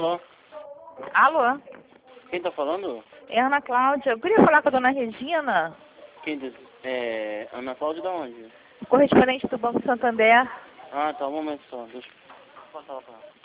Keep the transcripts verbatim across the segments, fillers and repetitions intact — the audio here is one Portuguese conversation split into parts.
Alô? Alô? Quem tá falando? É Ana Cláudia. Eu queria falar com a dona Regina, Quem diz? É... Ana Cláudia da onde? correspondente do Banco Santander. Ah, tá, um momento só. Deixa eu passar lá pra ela.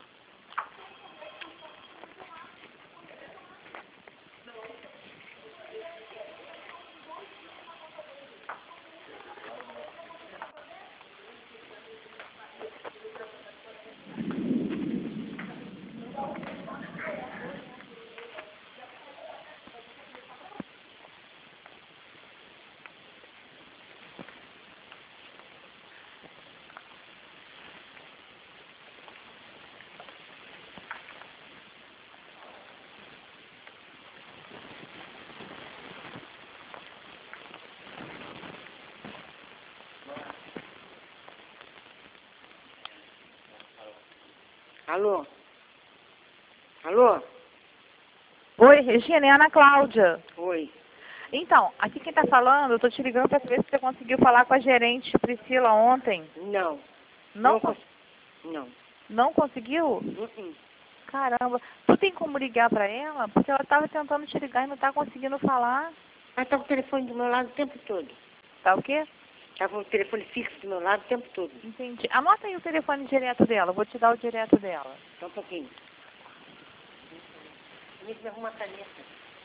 Alô? Alô? Oi, Regina, é Ana Cláudia. Oi. Então, aqui quem tá falando, eu tô te ligando pra saber se você conseguiu falar com a gerente Priscila ontem. Não. Não, Não cons- cons- Não. não conseguiu? Uh-uh. Caramba. Tu tem como ligar pra ela? Porque ela tava tentando te ligar e não tá conseguindo falar. Ela tá com o telefone do meu lado o tempo todo. Tá o quê? Tá com o telefone fixo do meu lado o tempo todo. Entendi. Anota aí o telefone direto dela. Eu vou te dar o direto dela. Só um pouquinho. Deixa eu arrumar a caneta.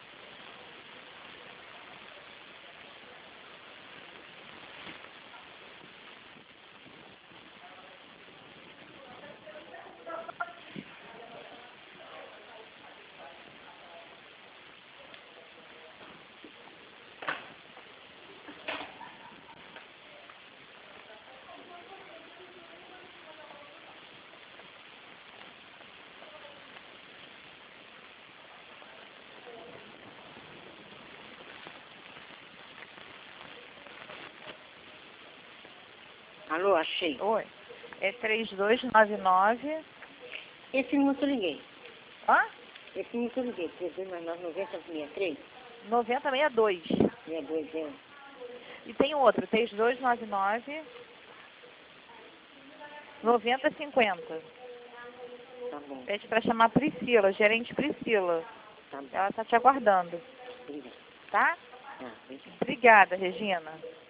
Alô, achei. Oi. É três dois nove nove. Esse número que eu liguei. Hã? Esse número que eu liguei. três dois nove nove noventa sessenta e três. noventa sessenta e dois. sessenta e dois, é. E tem outro, três dois nove nove, noventa cinquenta. Tá bom. Pede pra chamar Priscila, gerente Priscila. Tá bom. Ela tá te aguardando, Obrigado. tá? Ah, obrigado. Obrigada, Regina.